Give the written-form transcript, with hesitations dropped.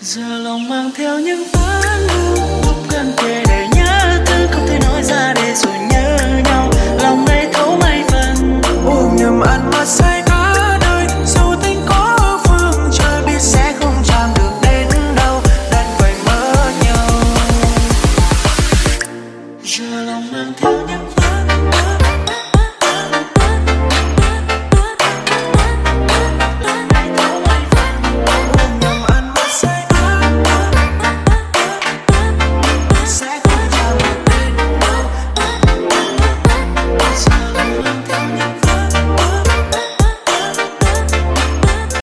giờ lòng mang theo những ván lưu lúc gần kề đầy